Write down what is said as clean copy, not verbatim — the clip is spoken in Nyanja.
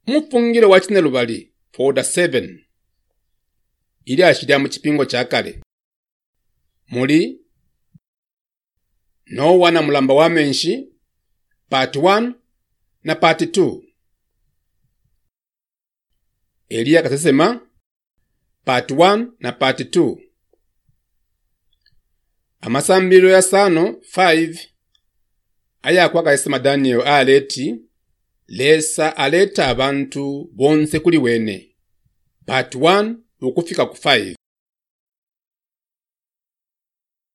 mufungiro wa chinelubali folder 7 ili achidya mu chipingo chakale muli Nowa na mulamba wa menshi part 1 na part 2, Eliya kasesema part 1 na part 2, amasambiro ya sano 5 ayakwa kasesema Daniel aleti lesa aleta abantu bonse kuli wene part 1 ukufika ku 5.